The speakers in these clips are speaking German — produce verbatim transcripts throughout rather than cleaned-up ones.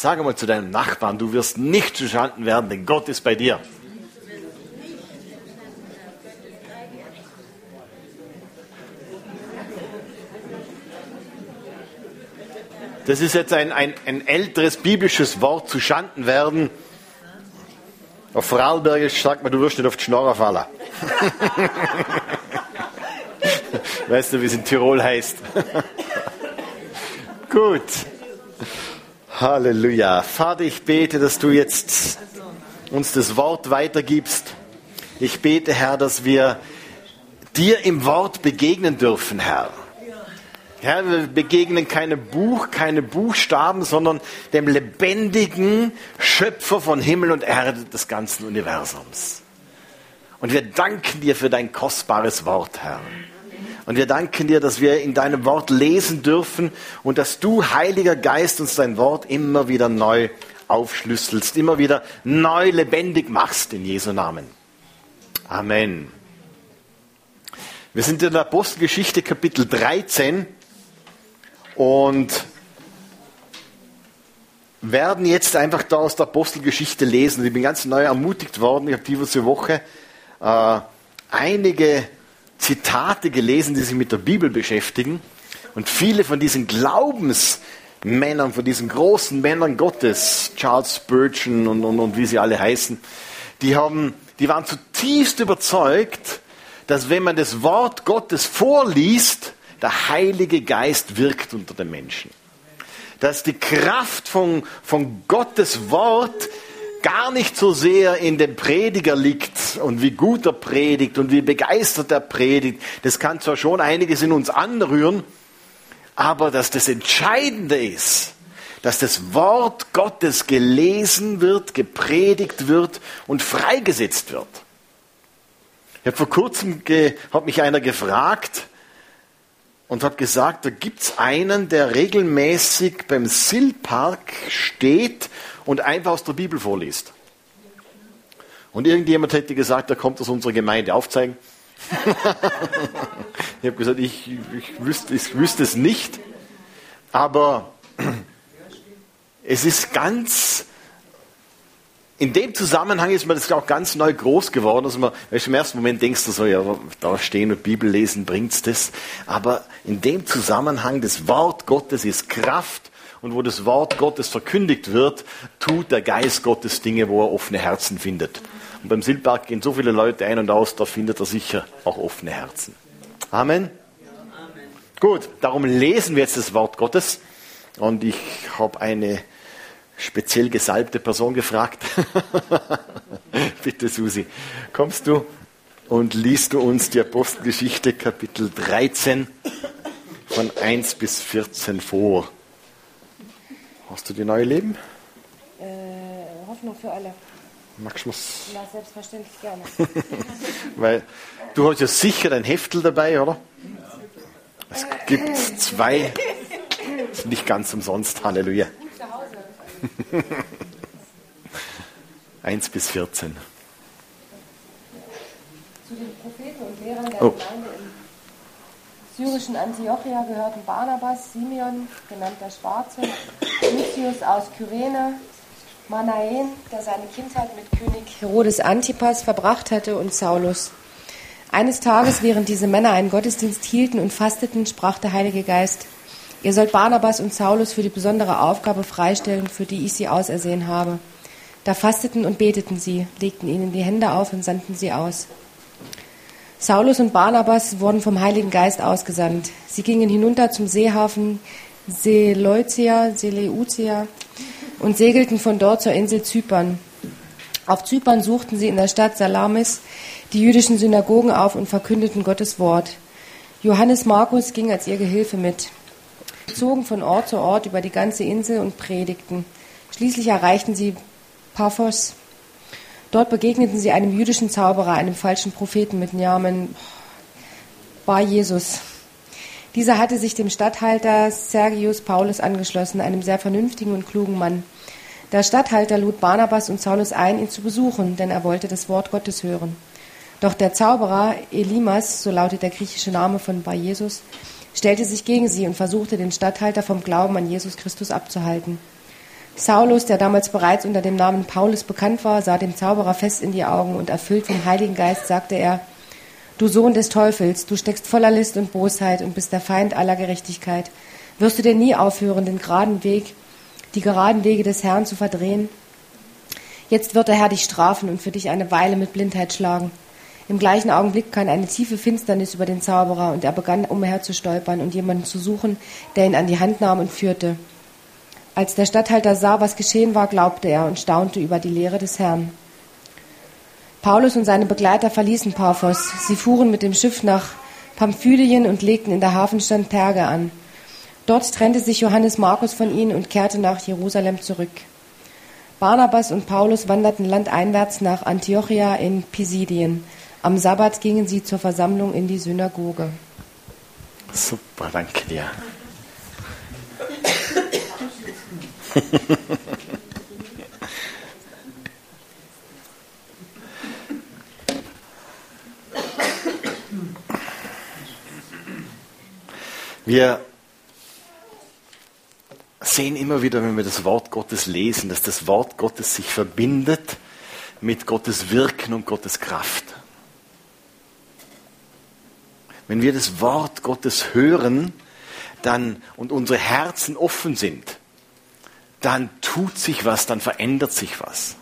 Sag einmal zu deinem Nachbarn, du wirst nicht zuschanden werden, denn Gott ist bei dir. Das ist jetzt ein, ein, ein älteres biblisches Wort, zuschanden werden. Auf Vorarlbergisch sagt man, du wirst nicht auf die Schnorrer fallen. Weißt du, wie es in Tirol heißt? Gut. Halleluja. Vater, ich bete, dass du jetzt uns das Wort weitergibst. Ich bete, Herr, dass wir dir im Wort begegnen dürfen, Herr. Herr, wir begegnen keinem Buch, keine Buchstaben, sondern dem lebendigen Schöpfer von Himmel und Erde des ganzen Universums. Und wir danken dir für dein kostbares Wort, Herr. Und wir danken dir, dass wir in deinem Wort lesen dürfen und dass du, Heiliger Geist, uns dein Wort immer wieder neu aufschlüsselst, immer wieder neu lebendig machst in Jesu Namen. Amen. Wir sind in der Apostelgeschichte Kapitel dreizehn und werden jetzt einfach da aus der Apostelgeschichte lesen. Ich bin ganz neu ermutigt worden. Ich habe diese Woche äh, einige Zitate gelesen, die sich mit der Bibel beschäftigen. Und viele von diesen Glaubensmännern, von diesen großen Männern Gottes, Charles Spurgeon und, und, und wie sie alle heißen, die, haben, die waren zutiefst überzeugt, dass wenn man das Wort Gottes vorliest, der Heilige Geist wirkt unter den Menschen. Dass die Kraft von, von Gottes Wort gar nicht so sehr in dem Prediger liegt und wie gut er predigt und wie begeistert er predigt. Das kann zwar schon einiges in uns anrühren, aber dass das Entscheidende ist, dass das Wort Gottes gelesen wird, gepredigt wird und freigesetzt wird. Ich habe vor kurzem, ge, hat mich einer gefragt und hat gesagt, da gibt es einen, der regelmäßig beim Sillpark steht und einfach aus der Bibel vorliest. Und irgendjemand hätte gesagt, der kommt aus unserer Gemeinde, aufzeigen. Ich habe gesagt, ich, ich, wüsste, ich wüsste es nicht, aber es ist ganz, in dem Zusammenhang ist mir das auch ganz neu groß geworden, dass man, weißt du, im ersten Moment denkst du so, ja, da stehen und Bibel lesen, bringt's das? Aber in dem Zusammenhang, das Wort Gottes ist Kraft und wo das Wort Gottes verkündigt wird, tut der Geist Gottes Dinge, wo er offene Herzen findet. Und beim Sillpark gehen so viele Leute ein und aus, da findet er sicher auch offene Herzen. Amen. Amen. Gut, darum lesen wir jetzt das Wort Gottes und ich habe eine speziell gesalbte Person gefragt. Bitte, Susi, kommst du und liest du uns die Apostelgeschichte Kapitel dreizehn von eins bis vierzehn vor. Hast du die neue Leben? Äh, Hoffnung für alle. Magst du was? Ja, selbstverständlich gerne. Weil du hast ja sicher dein Heftel dabei, oder? Es gibt zwei, das ist nicht ganz umsonst, Halleluja. eins bis vierzehn. Zu den Propheten und Lehrern der oh. Gemeinde im syrischen Antiochia gehörten Barnabas, Simeon, genannt der Schwarze, Lucius aus Kyrene, Manaen, der seine Kindheit mit König Herodes Antipas verbracht hatte, und Saulus. Eines Tages, während diese Männer einen Gottesdienst hielten und fasteten, sprach der Heilige Geist: Ihr sollt Barnabas und Saulus für die besondere Aufgabe freistellen, für die ich sie ausersehen habe. Da fasteten und beteten sie, legten ihnen die Hände auf und sandten sie aus. Saulus und Barnabas wurden vom Heiligen Geist ausgesandt. Sie gingen hinunter zum Seehafen Seleucia, Seleucia und segelten von dort zur Insel Zypern. Auf Zypern suchten sie in der Stadt Salamis die jüdischen Synagogen auf und verkündeten Gottes Wort. Johannes Markus ging als ihr Gehilfe mit. Sie zogen von Ort zu Ort über die ganze Insel und predigten. Schließlich erreichten sie Paphos. Dort begegneten sie einem jüdischen Zauberer, einem falschen Propheten mit Namen Bar Jesus. Dieser hatte sich dem Statthalter Sergius Paulus angeschlossen, einem sehr vernünftigen und klugen Mann. Der Statthalter lud Barnabas und Saulus ein, ihn zu besuchen, denn er wollte das Wort Gottes hören. Doch der Zauberer Elimas, so lautet der griechische Name von Bar Jesus, stellte sich gegen sie und versuchte, den Statthalter vom Glauben an Jesus Christus abzuhalten. Saulus, der damals bereits unter dem Namen Paulus bekannt war, sah dem Zauberer fest in die Augen und erfüllt vom Heiligen Geist sagte er: Du Sohn des Teufels, du steckst voller List und Bosheit und bist der Feind aller Gerechtigkeit. Wirst du denn nie aufhören, den geraden Weg, die geraden Wege des Herrn zu verdrehen? Jetzt wird der Herr dich strafen und für dich eine Weile mit Blindheit schlagen. Im gleichen Augenblick kam eine tiefe Finsternis über den Zauberer und er begann umher zu stolpern und jemanden zu suchen, der ihn an die Hand nahm und führte. Als der Statthalter sah, was geschehen war, glaubte er und staunte über die Lehre des Herrn. Paulus und seine Begleiter verließen Paphos. Sie fuhren mit dem Schiff nach Pamphylien und legten in der Hafenstadt Perge an. Dort trennte sich Johannes Markus von ihnen und kehrte nach Jerusalem zurück. Barnabas und Paulus wanderten landeinwärts nach Antiochia in Pisidien. Am Sabbat gingen sie zur Versammlung in die Synagoge. Super, danke dir. Wir sehen immer wieder, wenn wir das Wort Gottes lesen, dass das Wort Gottes sich verbindet mit Gottes Wirken und Gottes Kraft. Wenn wir das Wort Gottes hören, dann und unsere Herzen offen sind, dann tut sich was, dann verändert sich was.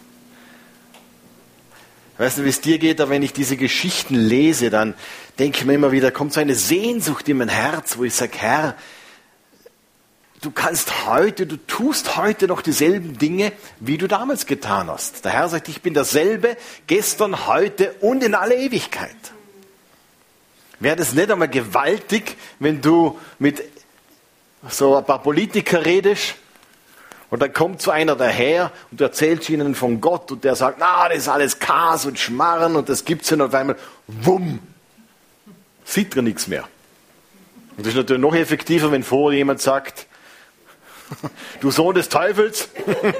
Ich weiß nicht, wie es dir geht, aber wenn ich diese Geschichten lese, dann denke ich mir immer wieder, kommt so eine Sehnsucht in mein Herz, wo ich sage, Herr, du kannst heute, du tust heute noch dieselben Dinge, wie du damals getan hast. Der Herr sagt, ich bin derselbe, gestern, heute und in alle Ewigkeit. Wäre das nicht einmal gewaltig, wenn du mit so ein paar Politikern redest und dann kommt so einer daher und du erzählst ihnen von Gott und der sagt, na, das ist alles Kas und Schmarren und das gibt's ja und auf einmal, wumm, sieht er nichts mehr. Und das ist natürlich noch effektiver, wenn vorher jemand sagt, du Sohn des Teufels.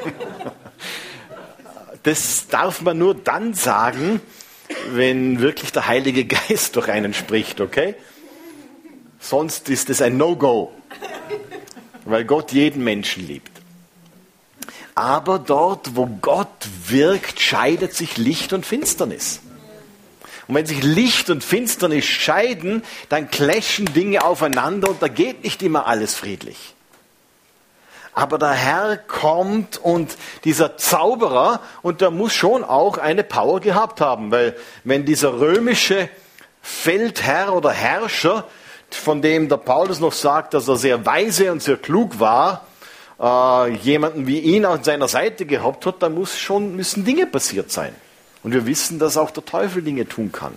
Das darf man nur dann sagen, wenn wirklich der Heilige Geist durch einen spricht, okay? Sonst ist es ein No-Go, weil Gott jeden Menschen liebt. Aber dort, wo Gott wirkt, scheidet sich Licht und Finsternis. Und wenn sich Licht und Finsternis scheiden, dann clashen Dinge aufeinander und da geht nicht immer alles friedlich. Aber der Herr kommt und dieser Zauberer, und der muss schon auch eine Power gehabt haben, weil wenn dieser römische Feldherr oder Herrscher, von dem der Paulus noch sagt, dass er sehr weise und sehr klug war, äh, jemanden wie ihn an seiner Seite gehabt hat, dann muss schon, müssen Dinge passiert sein. Und wir wissen, dass auch der Teufel Dinge tun kann.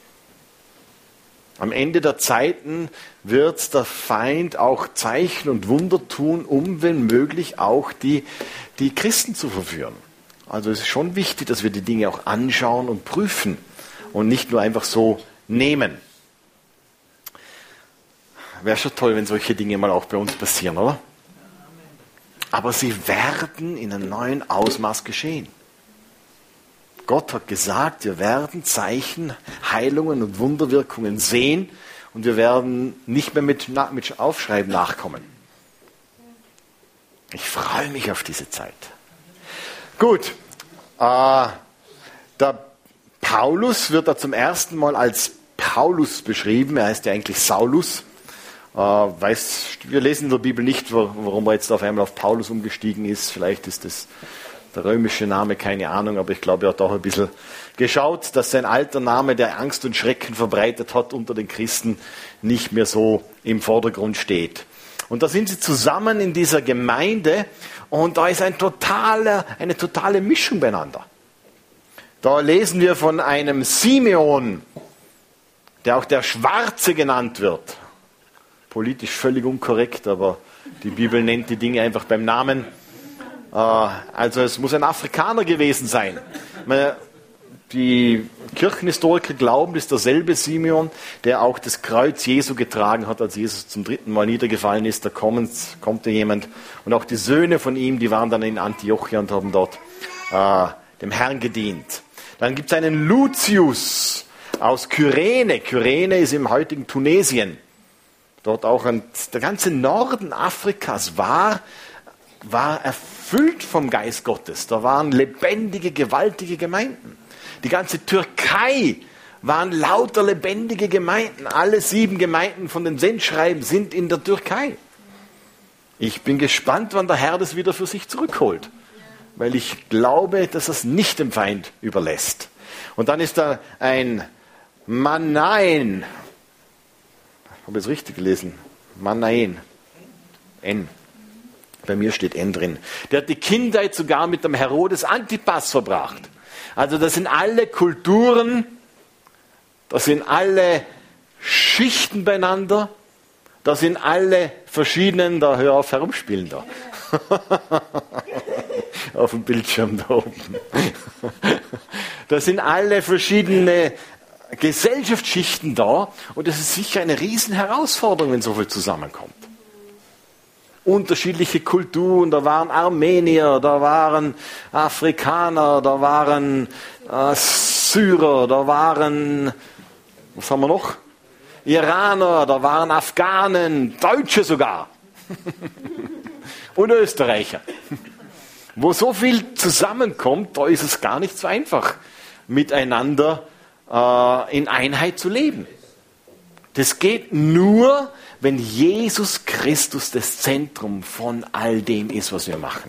Am Ende der Zeiten wird der Feind auch Zeichen und Wunder tun, um, wenn möglich, auch die, die Christen zu verführen. Also es ist schon wichtig, dass wir die Dinge auch anschauen und prüfen und nicht nur einfach so nehmen. Wäre schon toll, wenn solche Dinge mal auch bei uns passieren, oder? Aber sie werden in einem neuen Ausmaß geschehen. Gott hat gesagt, wir werden Zeichen, Heilungen und Wunderwirkungen sehen und wir werden nicht mehr mit, mit Aufschreiben nachkommen. Ich freue mich auf diese Zeit. Gut, äh, der Paulus wird da zum ersten Mal als Paulus beschrieben, er heißt ja eigentlich Saulus. Äh, weiß, wir lesen in der Bibel nicht, warum er jetzt auf einmal auf Paulus umgestiegen ist, vielleicht ist das der römische Name, keine Ahnung, aber ich glaube, er hat auch ein bisschen geschaut, dass sein alter Name, der Angst und Schrecken verbreitet hat unter den Christen, nicht mehr so im Vordergrund steht. Und da sind sie zusammen in dieser Gemeinde und da ist ein totaler, eine totale Mischung beieinander. Da lesen wir von einem Simeon, der auch der Schwarze genannt wird. Politisch völlig unkorrekt, aber die Bibel nennt die Dinge einfach beim Namen. Also es muss ein Afrikaner gewesen sein. Die Kirchenhistoriker glauben, das ist derselbe Simeon, der auch das Kreuz Jesu getragen hat, als Jesus zum dritten Mal niedergefallen ist. Da kommt, kommt jemand und auch die Söhne von ihm, die waren dann in Antiochia und haben dort äh, dem Herrn gedient. Dann gibt es einen Lucius aus Kyrene. Kyrene ist im heutigen Tunesien. Dort auch ein, der ganze Norden Afrikas war, war erfüllt erfüllt vom Geist Gottes. Da waren lebendige, gewaltige Gemeinden. Die ganze Türkei waren lauter lebendige Gemeinden. Alle sieben Gemeinden von den Sendschreiben sind in der Türkei. Ich bin gespannt, wann der Herr das wieder für sich zurückholt. Weil ich glaube, dass er es nicht dem Feind überlässt. Und dann ist da ein Manaen. Habe ich es richtig gelesen? Manaen. N. Bei mir steht N drin. Der hat die Kindheit sogar mit dem Herodes Antipas verbracht. Also das sind alle Kulturen, das sind alle Schichten beieinander, das sind alle verschiedenen, da hör auf herumspielen da. Auf dem Bildschirm da oben. Das sind alle verschiedene Gesellschaftsschichten da und das ist sicher eine riesen Herausforderung, wenn so viel zusammenkommt. Unterschiedliche Kulturen, da waren Armenier, da waren Afrikaner, da waren äh, Syrer, da waren, was haben wir noch? Iraner, da waren Afghanen, Deutsche sogar. Und Österreicher. Wo so viel zusammenkommt, da ist es gar nicht so einfach, miteinander äh, in Einheit zu leben. Das geht nur, wenn Jesus Christus das Zentrum von all dem ist, was wir machen.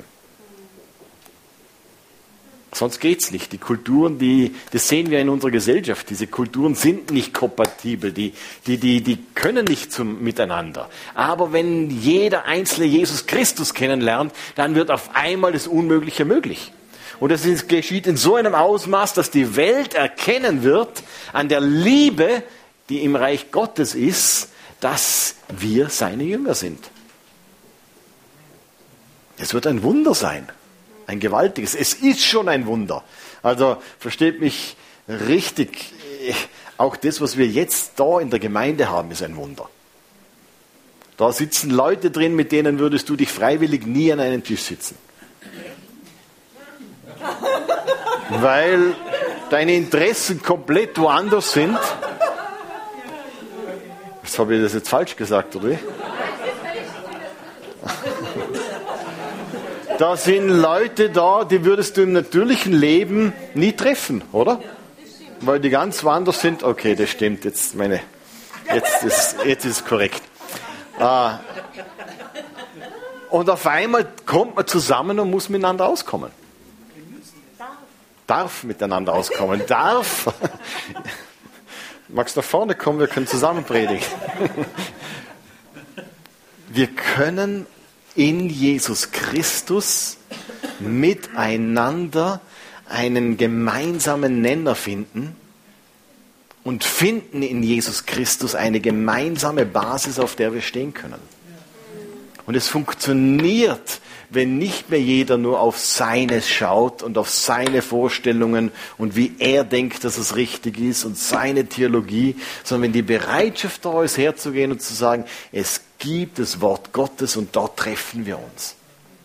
Sonst geht es nicht. Die Kulturen, die, das sehen wir in unserer Gesellschaft, diese Kulturen sind nicht kompatibel, die, die, die, die können nicht zum, miteinander. Aber wenn jeder Einzelne Jesus Christus kennenlernt, dann wird auf einmal das Unmögliche möglich. Und das ist, geschieht in so einem Ausmaß, dass die Welt erkennen wird an der Liebe, die im Reich Gottes ist, dass wir seine Jünger sind. Es wird ein Wunder sein. Ein gewaltiges. Es ist schon ein Wunder. Also versteht mich richtig. Auch das, was wir jetzt da in der Gemeinde haben, ist ein Wunder. Da sitzen Leute drin, mit denen würdest du dich freiwillig nie an einen Tisch sitzen. Weil deine Interessen komplett woanders sind. Jetzt habe ich das jetzt falsch gesagt, oder wie? Da sind Leute da, die würdest du im natürlichen Leben nie treffen, oder? Weil die ganz woanders sind. Okay, das stimmt. Jetzt meine, jetzt ist, jetzt ist es korrekt. Äh, und auf einmal kommt man zusammen und muss miteinander auskommen. Darf miteinander auskommen. Darf. Magst du nach vorne kommen? Wir können zusammen predigen. Wir können in Jesus Christus miteinander einen gemeinsamen Nenner finden und finden in Jesus Christus eine gemeinsame Basis, auf der wir stehen können. Und es funktioniert, wenn nicht mehr jeder nur auf seines schaut und auf seine Vorstellungen und wie er denkt, dass es richtig ist und seine Theologie, sondern wenn die Bereitschaft da ist, herzugehen und zu sagen, es gibt das Wort Gottes und dort treffen wir uns.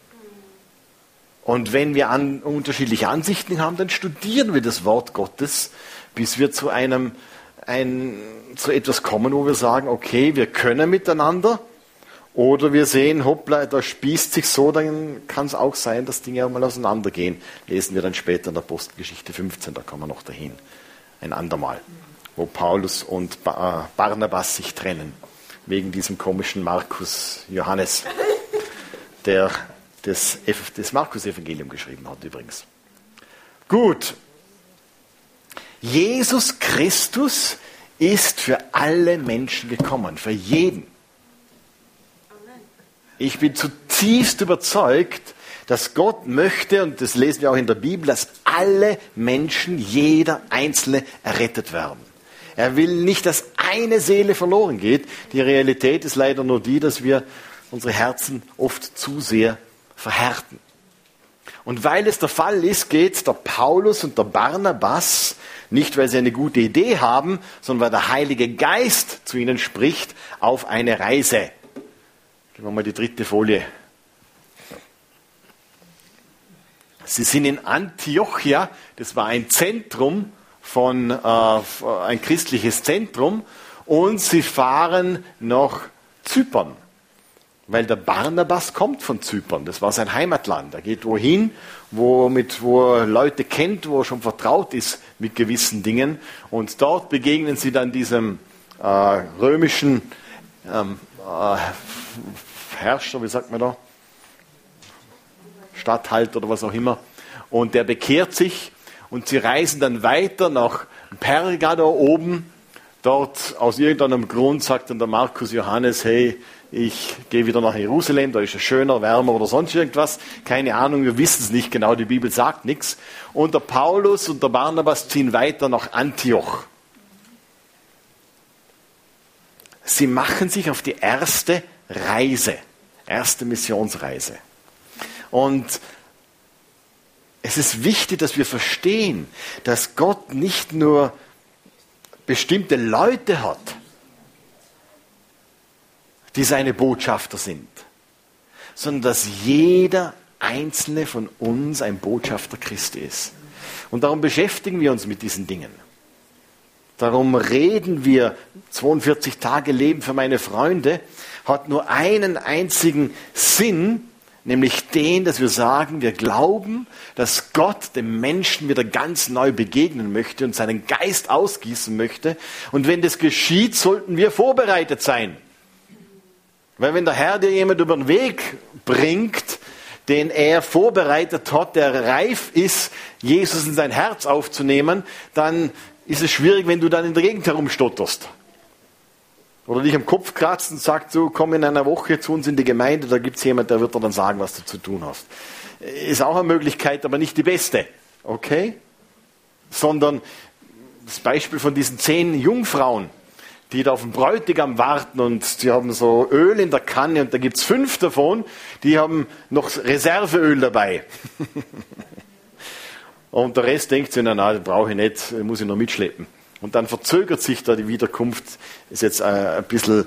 Und wenn wir an, unterschiedliche Ansichten haben, dann studieren wir das Wort Gottes, bis wir zu einem, ein, zu etwas kommen, wo wir sagen, okay, wir können miteinander. Oder wir sehen, hoppla, da spießt sich so, dann kann es auch sein, dass Dinge auch mal auseinandergehen. Lesen wir dann später in der Apostelgeschichte fünfzehn, da kommen wir noch dahin. Ein andermal, wo Paulus und Barnabas sich trennen. Wegen diesem komischen Markus Johannes, der das, das Markus-Evangelium geschrieben hat übrigens. Gut. Jesus Christus ist für alle Menschen gekommen, für jeden. Ich bin zutiefst überzeugt, dass Gott möchte, und das lesen wir auch in der Bibel, dass alle Menschen, jeder Einzelne, errettet werden. Er will nicht, dass eine Seele verloren geht. Die Realität ist leider nur die, dass wir unsere Herzen oft zu sehr verhärten. Und weil es der Fall ist, geht der Paulus und der Barnabas, nicht weil sie eine gute Idee haben, sondern weil der Heilige Geist zu ihnen spricht, auf eine Reise. Gehen wir mal die dritte Folie. Sie sind in Antiochia, das war ein Zentrum von, äh, ein christliches Zentrum, und sie fahren nach Zypern. Weil der Barnabas kommt von Zypern, das war sein Heimatland. Er geht wohin, wo, mit, wo er Leute kennt, wo er schon vertraut ist mit gewissen Dingen. Und dort begegnen sie dann diesem äh, römischen ähm, äh, Herrscher, wie sagt man da? Statthalter oder was auch immer. Und der bekehrt sich und sie reisen dann weiter nach Perga da oben. Dort aus irgendeinem Grund sagt dann der Markus Johannes, hey, ich gehe wieder nach Jerusalem, da ist es schöner, wärmer oder sonst irgendwas. Keine Ahnung, wir wissen es nicht genau, die Bibel sagt nichts. Und der Paulus und der Barnabas ziehen weiter nach Antioch. Sie machen sich auf die erste Reise, erste Missionsreise. Und es ist wichtig, dass wir verstehen, dass Gott nicht nur bestimmte Leute hat, die seine Botschafter sind, sondern dass jeder einzelne von uns ein Botschafter Christi ist. Und darum beschäftigen wir uns mit diesen Dingen. Darum reden wir, zweiundvierzig Tage Leben für meine Freunde, hat nur einen einzigen Sinn, nämlich den, dass wir sagen, wir glauben, dass Gott dem Menschen wieder ganz neu begegnen möchte und seinen Geist ausgießen möchte. Und wenn das geschieht, sollten wir vorbereitet sein. Weil wenn der Herr dir jemand über den Weg bringt, den er vorbereitet hat, der reif ist, Jesus in sein Herz aufzunehmen, dann ist es schwierig, wenn du dann in der Gegend herumstotterst. Oder dich am Kopf kratzt und sagt, so, komm in einer Woche zu uns in die Gemeinde, da gibt es jemanden, der wird dir dann sagen, was du zu tun hast. Ist auch eine Möglichkeit, aber nicht die beste. Okay? Sondern das Beispiel von diesen zehn Jungfrauen, die da auf den Bräutigam warten und sie haben so Öl in der Kanne und da gibt es fünf davon, die haben noch Reserveöl dabei. Und der Rest denkt sich, na, na, das brauche ich nicht, muss ich noch mitschleppen. Und dann verzögert sich da die Wiederkunft, ist jetzt ein bisschen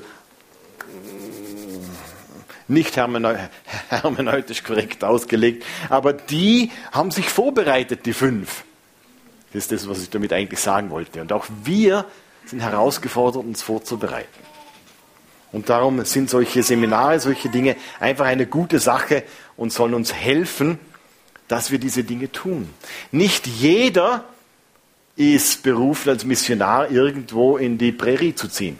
nicht hermeneutisch korrekt ausgelegt, aber die haben sich vorbereitet, die fünf. Das ist das, was ich damit eigentlich sagen wollte. Und auch wir sind herausgefordert, uns vorzubereiten. Und darum sind solche Seminare, solche Dinge einfach eine gute Sache und sollen uns helfen, dass wir diese Dinge tun. Nicht jeder ist berufen, als Missionar irgendwo in die Prärie zu ziehen.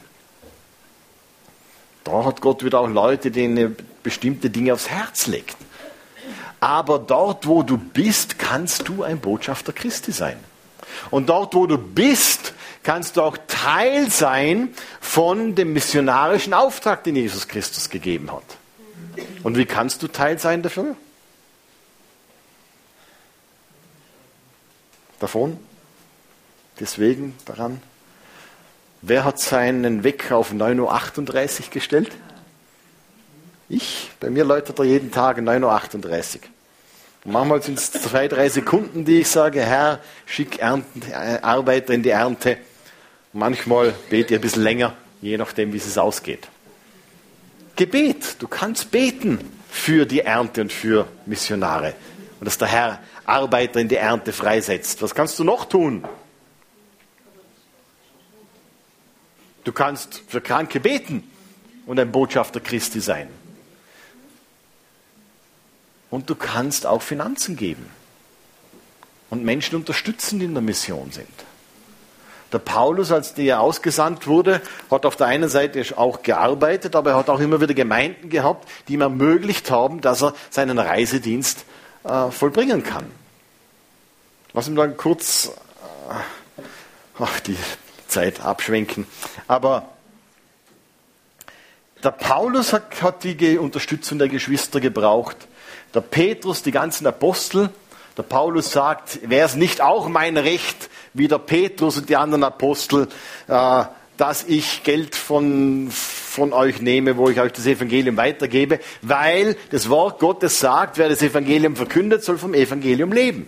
Da hat Gott wieder auch Leute, denen bestimmte Dinge aufs Herz legt. Aber dort, wo du bist, kannst du ein Botschafter Christi sein. Und dort, wo du bist, kannst du auch Teil sein von dem missionarischen Auftrag, den Jesus Christus gegeben hat. Und wie kannst du Teil sein dafür? Davon? Deswegen daran. Wer hat seinen Wecker auf neun Uhr achtunddreißig gestellt? Ich. Bei mir läutet er jeden Tag neun Uhr achtunddreißig. Und manchmal sind es zwei, drei Sekunden, die ich sage, Herr, schick Ernten, äh, Arbeiter in die Ernte. Manchmal bete ich ein bisschen länger, je nachdem, wie es ausgeht. Gebet. Du kannst beten für die Ernte und für Missionare. Und dass der Herr Arbeiter in die Ernte freisetzt. Was kannst du noch tun? Du kannst für Kranke beten und ein Botschafter Christi sein. Und du kannst auch Finanzen geben und Menschen unterstützen, die in der Mission sind. Der Paulus, als der ausgesandt wurde, hat auf der einen Seite auch gearbeitet, aber er hat auch immer wieder Gemeinden gehabt, die ihm ermöglicht haben, dass er seinen Reisedienst äh, vollbringen kann. Lass mich dann kurz äh, ach, die Zeit abschwenken. Aber der Paulus hat, hat die Unterstützung der Geschwister gebraucht. Der Petrus, die ganzen Apostel. Der Paulus sagt, wäre es nicht auch mein Recht, wie der Petrus und die anderen Apostel, äh, dass ich Geld von, von euch nehme, wo ich euch das Evangelium weitergebe, weil das Wort Gottes sagt, wer das Evangelium verkündet, soll vom Evangelium leben.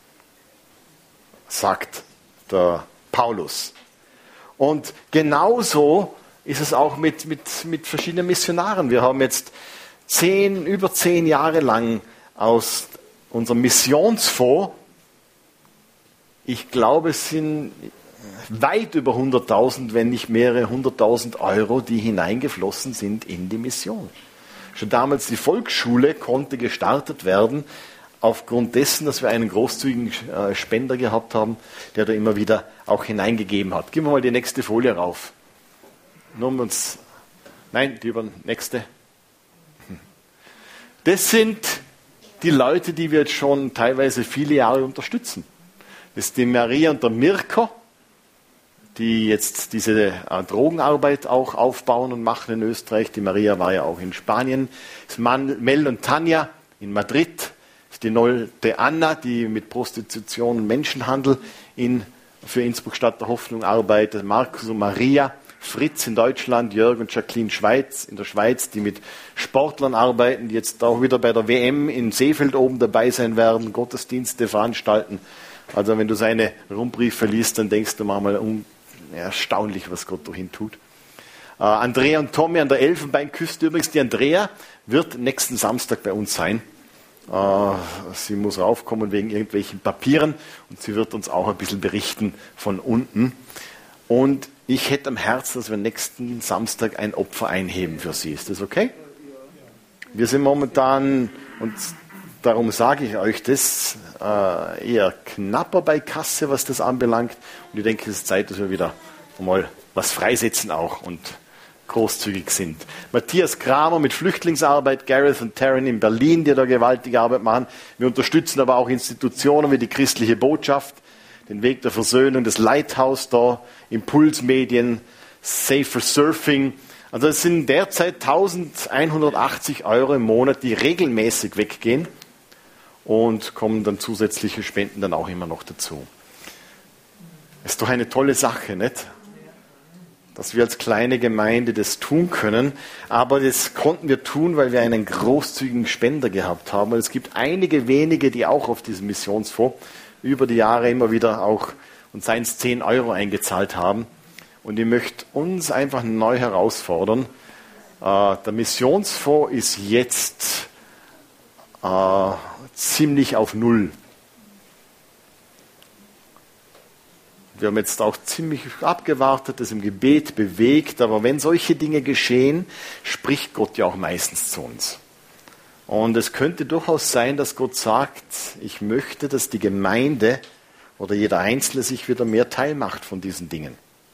Sagt der Paulus. Und genauso ist es auch mit, mit, mit verschiedenen Missionaren. Wir haben jetzt zehn, über zehn Jahre lang aus unserem Missionsfonds, ich glaube, es sind weit über hunderttausend, wenn nicht mehrere hunderttausend Euro, die hineingeflossen sind in die Mission. Schon damals die Volksschule konnte gestartet werden, aufgrund dessen, dass wir einen großzügigen Spender gehabt haben, der da immer wieder auch hineingegeben hat. Gehen wir mal die nächste Folie rauf. Nur um uns, nein, die über nächste. Das sind die Leute, die wir jetzt schon teilweise viele Jahre unterstützen. Das ist die Maria und der Mirko, die jetzt diese äh, Drogenarbeit auch aufbauen und machen in Österreich. Die Maria war ja auch in Spanien. Das ist Man, Mel und Tanja in Madrid. Das ist die Nolte Anna, die mit Prostitution und Menschenhandel in, für Innsbruck Stadt der Hoffnung arbeitet. Markus und Maria. Fritz in Deutschland, Jörg und Jacqueline Schweiz in der Schweiz, die mit Sportlern arbeiten, die jetzt auch wieder bei der W M in Seefeld oben dabei sein werden, Gottesdienste veranstalten. Also wenn du seine Rundbriefe liest, dann denkst du manchmal, um, ja, erstaunlich, was Gott dahin tut. Äh, Andrea und Tommy an der Elfenbeinküste übrigens. Die Andrea wird nächsten Samstag bei uns sein. Äh, sie muss raufkommen wegen irgendwelchen Papieren und sie wird uns auch ein bisschen berichten von unten. Und ich hätte am Herzen, dass wir nächsten Samstag ein Opfer einheben für sie. Ist das okay? Wir sind momentan, und darum sage ich euch das, äh, eher knapper bei Kasse, was das anbelangt. Und ich denke, es ist Zeit, dass wir wieder mal was freisetzen auch und großzügig sind. Matthias Kramer mit Flüchtlingsarbeit, Gareth und Taryn in Berlin, die da gewaltige Arbeit machen. Wir unterstützen aber auch Institutionen wie die christliche Botschaft, den Weg der Versöhnung, das Lighthouse da, Impulsmedien, Safer Surfing. Also es sind derzeit eintausendeinhundertachtzig Euro im Monat, die regelmäßig weggehen und kommen dann zusätzliche Spenden dann auch immer noch dazu. Ist doch eine tolle Sache, nicht? Dass wir als kleine Gemeinde das tun können. Aber das konnten wir tun, weil wir einen großzügigen Spender gehabt haben. Und es gibt einige wenige, die auch auf diesem Missionsfonds über die Jahre immer wieder auch und seien es zehn Euro eingezahlt haben. Und ich möchte uns einfach neu herausfordern. Äh, der Missionsfonds ist jetzt äh, ziemlich auf Null. Wir haben jetzt auch ziemlich abgewartet, das im Gebet bewegt, aber wenn solche Dinge geschehen, spricht Gott ja auch meistens zu uns. Und es könnte durchaus sein, dass Gott sagt, ich möchte, dass die Gemeinde oder jeder Einzelne sich wieder mehr teilmacht von diesen Dingen.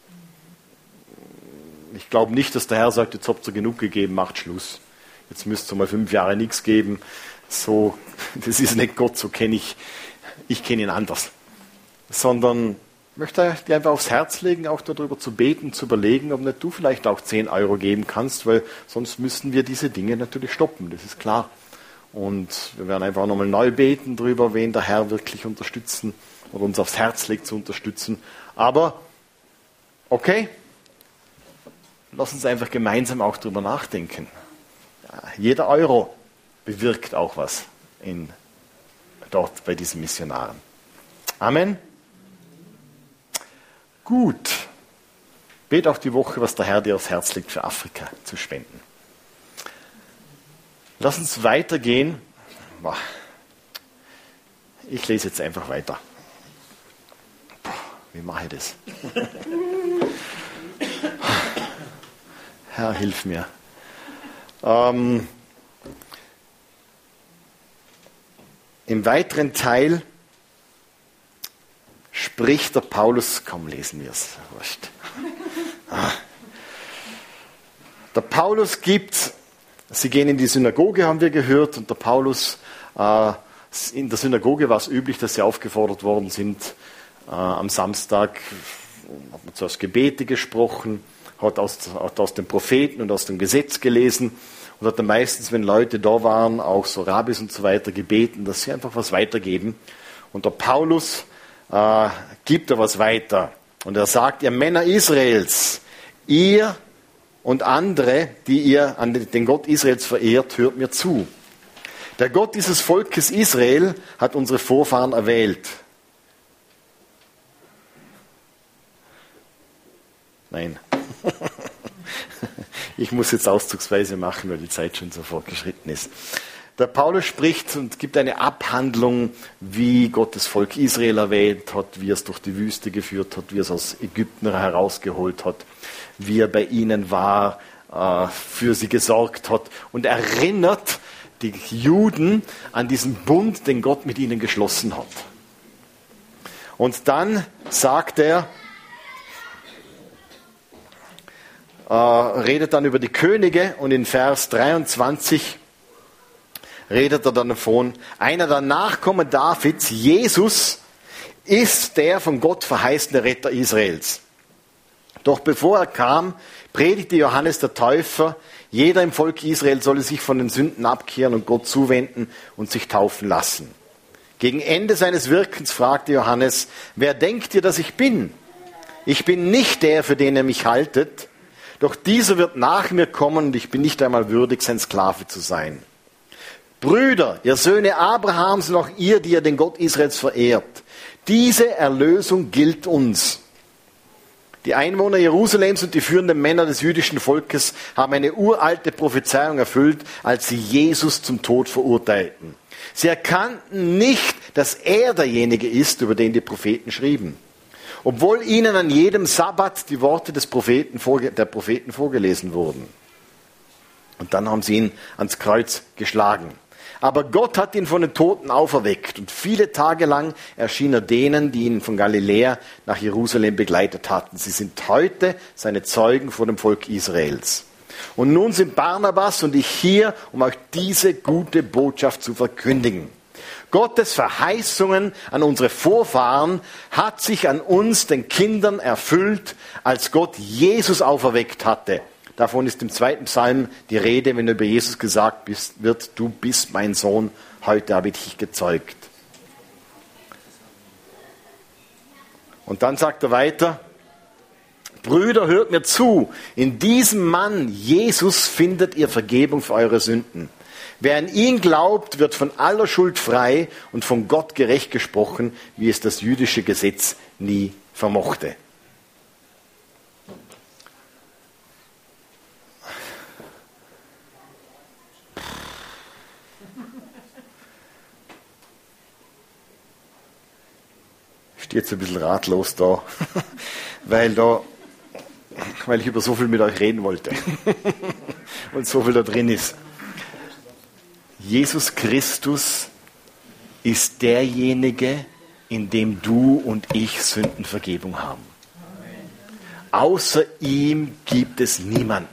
Ich glaube nicht, dass der Herr sagt, jetzt habt ihr genug gegeben, macht Schluss. Jetzt müsst ihr mal fünf Jahre nichts geben. So, das ist nicht Gott, so kenne ich, ich kenne ihn anders. Sondern ich möchte dir einfach aufs Herz legen, auch darüber zu beten, zu überlegen, ob nicht du vielleicht auch zehn Euro geben kannst, weil sonst müssten wir diese Dinge natürlich stoppen, das ist klar. Und wir werden einfach nochmal neu beten darüber, wen der Herr wirklich unterstützen oder uns aufs Herz legt zu unterstützen. Aber, okay, lass uns einfach gemeinsam auch darüber nachdenken. Ja, jeder Euro bewirkt auch was in, dort bei diesen Missionaren. Amen. Gut. Bet auch die Woche, was der Herr dir aufs Herz legt, für Afrika zu spenden. Lass uns weitergehen. Ich lese jetzt einfach weiter. Wie mache ich das? Herr, hilf mir. Ähm, Im weiteren Teil spricht der Paulus, komm, lesen wir es. Der Paulus gibt, sie gehen in die Synagoge, haben wir gehört, und der Paulus, äh, in der Synagoge war es üblich, dass sie aufgefordert worden sind, äh, am Samstag, hat man zuerst Gebete gesprochen, hat aus, hat aus den Propheten und aus dem Gesetz gelesen und hat dann meistens, wenn Leute da waren, auch so Rabbis und so weiter, gebeten, dass sie einfach was weitergeben. Und der Paulus äh, gibt da was weiter. Und er sagt, ihr Männer Israels, ihr und andere, die ihr an den Gott Israels verehrt, hört mir zu. Der Gott dieses Volkes Israel hat unsere Vorfahren erwählt. Nein. Ich muss jetzt auszugsweise machen, weil die Zeit schon so fortgeschritten ist. Der Paulus spricht und gibt eine Abhandlung, wie Gott das Volk Israel erwählt hat, wie er es durch die Wüste geführt hat, wie er es aus Ägypten herausgeholt hat, wie er bei ihnen war, äh, für sie gesorgt hat und erinnert die Juden an diesen Bund, den Gott mit ihnen geschlossen hat. Und dann sagt er, äh, redet dann über die Könige und in Vers dreiundzwanzig redet er dann davon, einer der Nachkommen Davids, Jesus, ist der von Gott verheißene Retter Israels. Doch bevor er kam, predigte Johannes der Täufer, jeder im Volk Israel solle sich von den Sünden abkehren und Gott zuwenden und sich taufen lassen. Gegen Ende seines Wirkens fragte Johannes, wer denkt ihr, dass ich bin? Ich bin nicht der, für den ihr mich haltet, doch dieser wird nach mir kommen und ich bin nicht einmal würdig, sein Sklave zu sein. Brüder, ihr Söhne Abrahams und auch ihr, die ihr den Gott Israels verehrt, diese Erlösung gilt uns. Die Einwohner Jerusalems und die führenden Männer des jüdischen Volkes haben eine uralte Prophezeiung erfüllt, als sie Jesus zum Tod verurteilten. Sie erkannten nicht, dass er derjenige ist, über den die Propheten schrieben. Obwohl ihnen an jedem Sabbat die Worte des Propheten, der Propheten vorgelesen wurden. Und dann haben sie ihn ans Kreuz geschlagen. Aber Gott hat ihn von den Toten auferweckt und viele Tage lang erschien er denen, die ihn von Galiläa nach Jerusalem begleitet hatten. Sie sind heute seine Zeugen vor dem Volk Israels. Und nun sind Barnabas und ich hier, um euch diese gute Botschaft zu verkündigen. Gottes Verheißungen an unsere Vorfahren hat sich an uns, den Kindern, erfüllt, als Gott Jesus auferweckt hatte. Davon ist im zweiten Psalm die Rede, wenn über Jesus gesagt wird, du bist mein Sohn, heute habe ich dich gezeugt. Und dann sagt er weiter, Brüder, hört mir zu, in diesem Mann, Jesus, findet ihr Vergebung für eure Sünden. Wer an ihn glaubt, wird von aller Schuld frei und von Gott gerecht gesprochen, wie es das jüdische Gesetz nie vermochte. Ich stehe jetzt ein bisschen ratlos da, weil da, weil ich über so viel mit euch reden wollte und so viel da drin ist. Jesus Christus ist derjenige, in dem du und ich Sündenvergebung haben. Außer ihm gibt es niemanden.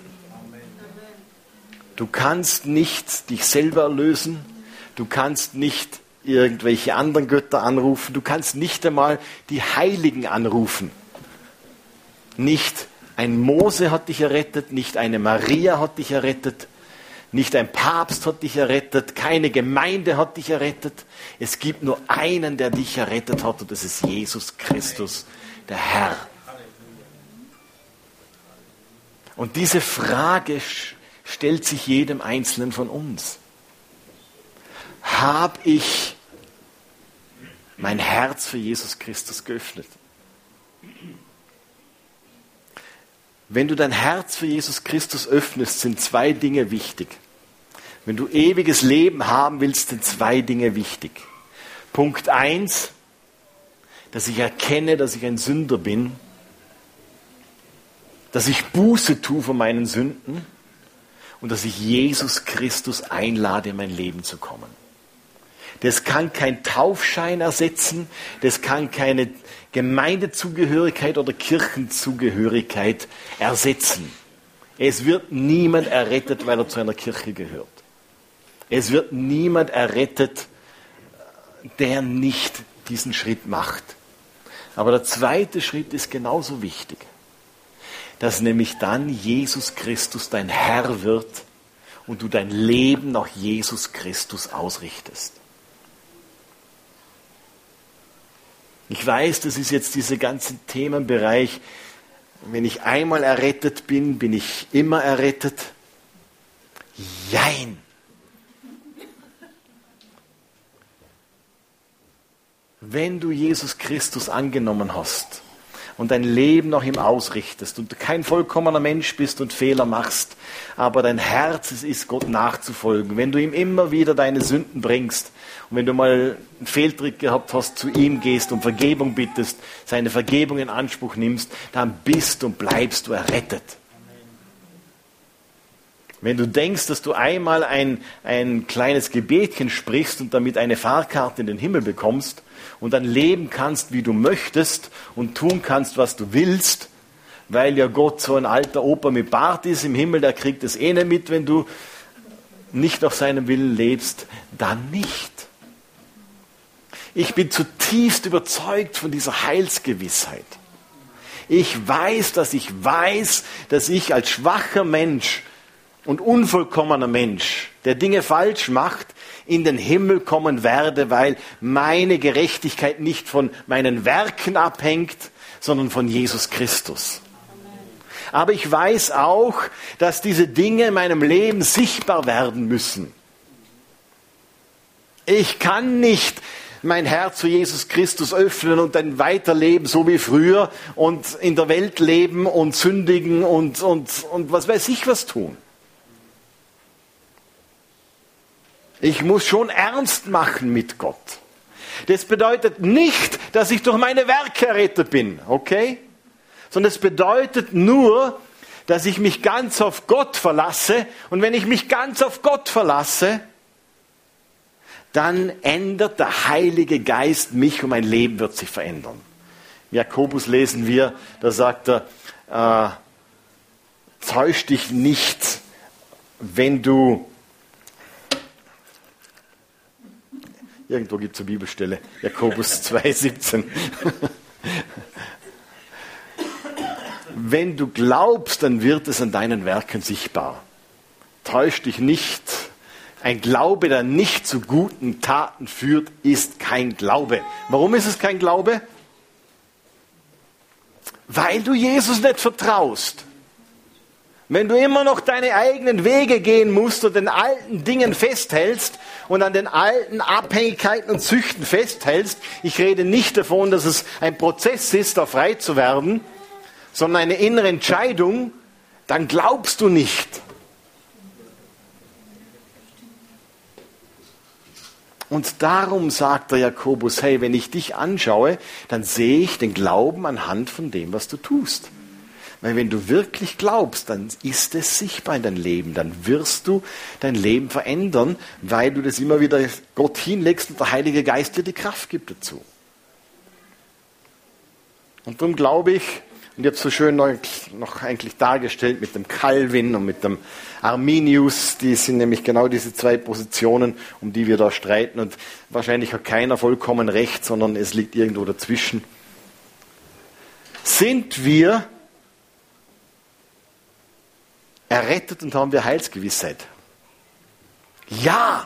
Du kannst nicht dich selber erlösen, du kannst nicht irgendwelche anderen Götter anrufen, du kannst nicht einmal die Heiligen anrufen. Nicht ein Mose hat dich errettet, nicht eine Maria hat dich errettet, nicht ein Papst hat dich errettet, keine Gemeinde hat dich errettet. Es gibt nur einen, der dich errettet hat, und das ist Jesus Christus, der Herr. Und diese Frage stellt sich jedem Einzelnen von uns. Habe ich mein Herz für Jesus Christus geöffnet? Wenn du dein Herz für Jesus Christus öffnest, sind zwei Dinge wichtig. Wenn du ewiges Leben haben willst, sind zwei Dinge wichtig. Punkt eins, dass ich erkenne, dass ich ein Sünder bin, dass ich Buße tue von meinen Sünden und dass ich Jesus Christus einlade, in mein Leben zu kommen. Das kann kein Taufschein ersetzen, das kann keine Gemeindezugehörigkeit oder Kirchenzugehörigkeit ersetzen. Es wird niemand errettet, weil er zu einer Kirche gehört. Es wird niemand errettet, der nicht diesen Schritt macht. Aber der zweite Schritt ist genauso wichtig, dass nämlich dann Jesus Christus dein Herr wird und du dein Leben nach Jesus Christus ausrichtest. Ich weiß, das ist jetzt dieser ganze Themenbereich, wenn ich einmal errettet bin, bin ich immer errettet. Jein. Wenn du Jesus Christus angenommen hast und dein Leben nach ihm ausrichtest und du kein vollkommener Mensch bist und Fehler machst, aber dein Herz es ist, Gott nachzufolgen, wenn du ihm immer wieder deine Sünden bringst und wenn du mal einen Fehltritt gehabt hast, zu ihm gehst und Vergebung bittest, seine Vergebung in Anspruch nimmst, dann bist und bleibst du errettet. Wenn du denkst, dass du einmal ein, ein kleines Gebetchen sprichst und damit eine Fahrkarte in den Himmel bekommst und dann leben kannst, wie du möchtest und tun kannst, was du willst, weil ja Gott so ein alter Opa mit Bart ist im Himmel, der kriegt es eh nicht mit, wenn du nicht nach seinem Willen lebst, dann nicht. Ich bin zutiefst überzeugt von dieser Heilsgewissheit. Ich weiß, dass ich weiß, dass ich als schwacher Mensch und unvollkommener Mensch, der Dinge falsch macht, in den Himmel kommen werde, weil meine Gerechtigkeit nicht von meinen Werken abhängt, sondern von Jesus Christus. Aber ich weiß auch, dass diese Dinge in meinem Leben sichtbar werden müssen. Ich kann nicht mein Herz zu Jesus Christus öffnen und dann weiterleben, so wie früher, und in der Welt leben und sündigen und, und, und was weiß ich was tun. Ich muss schon ernst machen mit Gott. Das bedeutet nicht, dass ich durch meine Werke errettet bin, okay? Sondern es bedeutet nur, dass ich mich ganz auf Gott verlasse. Und wenn ich mich ganz auf Gott verlasse, dann ändert der Heilige Geist mich und mein Leben wird sich verändern. In Jakobus lesen wir, da sagt er, äh, täusch dich nicht, wenn du, irgendwo gibt es eine Bibelstelle, Jakobus zwei siebzehn, wenn du glaubst, dann wird es an deinen Werken sichtbar. Täusch dich nicht. Ein Glaube, der nicht zu guten Taten führt, ist kein Glaube. Warum ist es kein Glaube? Weil du Jesus nicht vertraust. Wenn du immer noch deine eigenen Wege gehen musst und den alten Dingen festhältst und an den alten Abhängigkeiten und Süchten festhältst, ich rede nicht davon, dass es ein Prozess ist, da frei zu werden, sondern eine innere Entscheidung, dann glaubst du nicht. Und darum sagt der Jakobus, hey, wenn ich dich anschaue, dann sehe ich den Glauben anhand von dem, was du tust. Weil wenn du wirklich glaubst, dann ist es sichtbar in deinem Leben. Dann wirst du dein Leben verändern, weil du das immer wieder Gott hinlegst und der Heilige Geist dir die Kraft gibt dazu. Und darum glaube ich, und ich habe es so schön noch, noch eigentlich dargestellt mit dem Calvin und mit dem Arminius, die sind nämlich genau diese zwei Positionen, um die wir da streiten. Und wahrscheinlich hat keiner vollkommen recht, sondern es liegt irgendwo dazwischen. Sind wir errettet und haben wir Heilsgewissheit? Ja!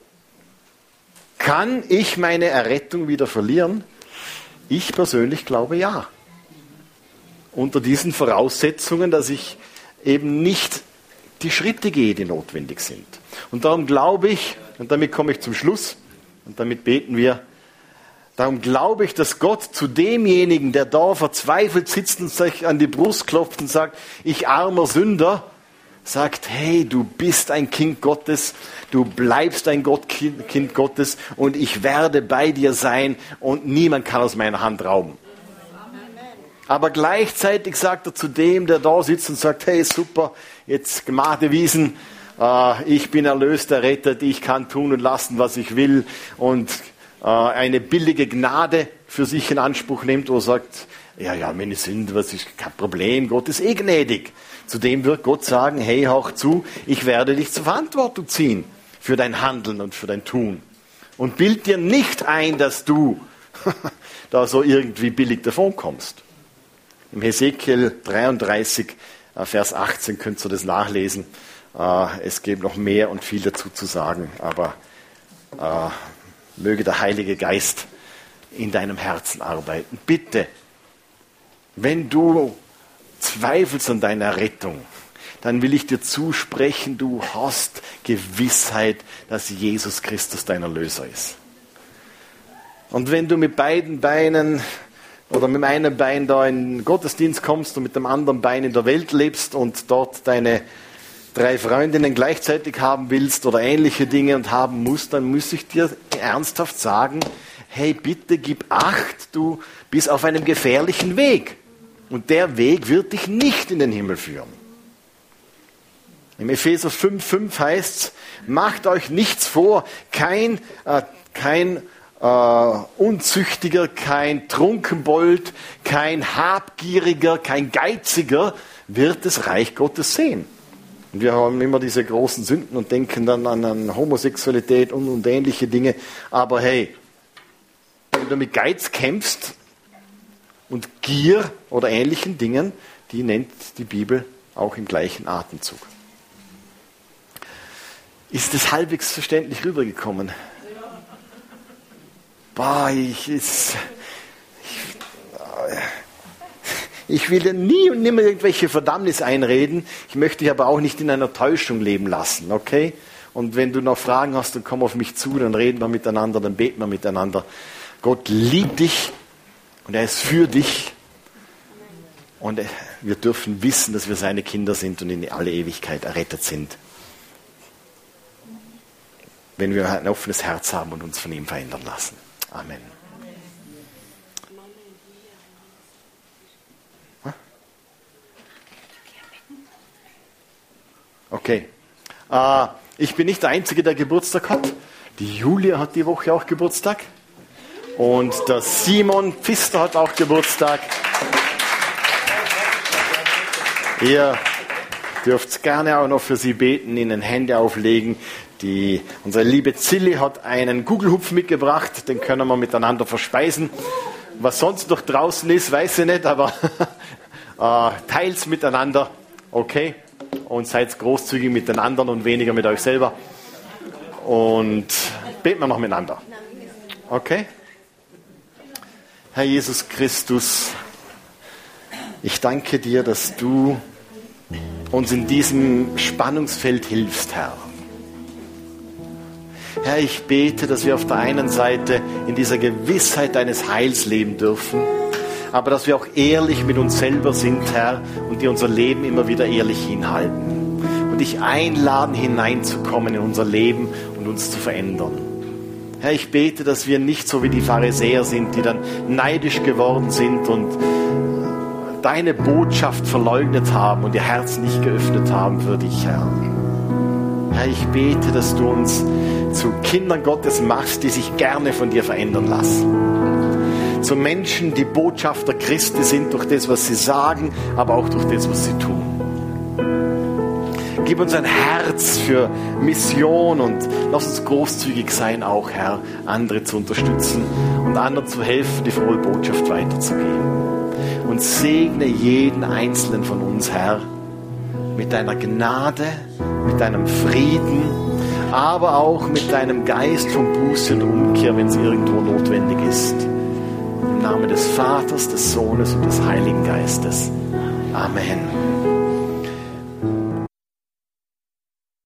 Kann ich meine Errettung wieder verlieren? Ich persönlich glaube ja. Unter diesen Voraussetzungen, dass ich eben nicht die Schritte gehe, die notwendig sind. Und darum glaube ich, und damit komme ich zum Schluss, und damit beten wir, darum glaube ich, dass Gott zu demjenigen, der da verzweifelt sitzt und sich an die Brust klopft und sagt, ich armer Sünder, sagt, hey, du bist ein Kind Gottes, du bleibst ein Gott, kind, kind Gottes und ich werde bei dir sein und niemand kann aus meiner Hand rauben. Aber gleichzeitig sagt er zu dem, der da sitzt und sagt, hey, super, jetzt gemachte Wiesen, äh, ich bin erlöst, errettet, ich kann tun und lassen, was ich will und äh, eine billige Gnade für sich in Anspruch nimmt, wo er sagt, ja, ja, meine Sünde, was ist kein Problem, Gott ist eh gnädig. Zudem wird Gott sagen, hey, hauch zu, ich werde dich zur Verantwortung ziehen für dein Handeln und für dein Tun. Und bild dir nicht ein, dass du da so irgendwie billig davon kommst. Im Hesekiel dreiunddreißig, Vers achtzehn könnt ihr das nachlesen. Es gibt noch mehr und viel dazu zu sagen, aber äh, möge der Heilige Geist in deinem Herzen arbeiten. Bitte, wenn du zweifelst an deiner Rettung, dann will ich dir zusprechen, du hast Gewissheit, dass Jesus Christus dein Erlöser ist. Und wenn du mit beiden Beinen oder mit einem Bein da in den Gottesdienst kommst und mit dem anderen Bein in der Welt lebst und dort deine drei Freundinnen gleichzeitig haben willst oder ähnliche Dinge und haben musst, dann muss ich dir ernsthaft sagen, hey, bitte gib Acht, du bist auf einem gefährlichen Weg. Und der Weg wird dich nicht in den Himmel führen. Im Epheser fünf fünf heißt es, macht euch nichts vor, kein, äh, kein äh, Unzüchtiger, kein Trunkenbold, kein Habgieriger, kein Geiziger wird das Reich Gottes sehen. Und wir haben immer diese großen Sünden und denken dann an, an Homosexualität und, und ähnliche Dinge. Aber hey, wenn du mit Geiz kämpfst und Gier oder ähnlichen Dingen, die nennt die Bibel auch im gleichen Atemzug. Ist das halbwegs verständlich rübergekommen? Boah, ich, ich, ich will dir nie und nimmer irgendwelche Verdammnis einreden. Ich möchte dich aber auch nicht in einer Täuschung leben lassen, okay? Und wenn du noch Fragen hast, dann komm auf mich zu, dann reden wir miteinander, dann beten wir miteinander. Gott liebt dich und er ist für dich. Und wir dürfen wissen, dass wir seine Kinder sind und in alle Ewigkeit errettet sind. Wenn wir ein offenes Herz haben und uns von ihm verändern lassen. Amen. Okay. Äh, ich bin nicht der Einzige, der Geburtstag hat. Die Julia hat die Woche auch Geburtstag. Und der Simon Pfister hat auch Geburtstag. Ihr dürft gerne auch noch für sie beten, ihnen Hände auflegen. Die, unsere liebe Zilli hat einen Gugelhupf mitgebracht, den können wir miteinander verspeisen. Was sonst noch draußen ist, weiß ich nicht, aber äh, teilt's miteinander, okay? Und seid großzügig mit den anderen und weniger mit euch selber. Und beten wir noch miteinander. Okay? Herr Jesus Christus, ich danke dir, dass du uns in diesem Spannungsfeld hilfst, Herr. Herr, ich bete, dass wir auf der einen Seite in dieser Gewissheit deines Heils leben dürfen, aber dass wir auch ehrlich mit uns selber sind, Herr, und dir unser Leben immer wieder ehrlich hinhalten. Und dich einladen, hineinzukommen in unser Leben und uns zu verändern. Herr, ich bete, dass wir nicht so wie die Pharisäer sind, die dann neidisch geworden sind und deine Botschaft verleugnet haben und ihr Herz nicht geöffnet haben für dich, Herr. Herr, ich bete, dass du uns zu Kindern Gottes machst, die sich gerne von dir verändern lassen. Zu Menschen, die Botschafter Christi sind durch das, was sie sagen, aber auch durch das, was sie tun. Gib uns ein Herz für Mission und lass uns großzügig sein, auch Herr, andere zu unterstützen und anderen zu helfen, die frohe Botschaft weiterzugeben. Und segne jeden Einzelnen von uns, Herr, mit deiner Gnade, mit deinem Frieden, aber auch mit deinem Geist von Buße und Umkehr, wenn es irgendwo notwendig ist. Im Namen des Vaters, des Sohnes und des Heiligen Geistes. Amen.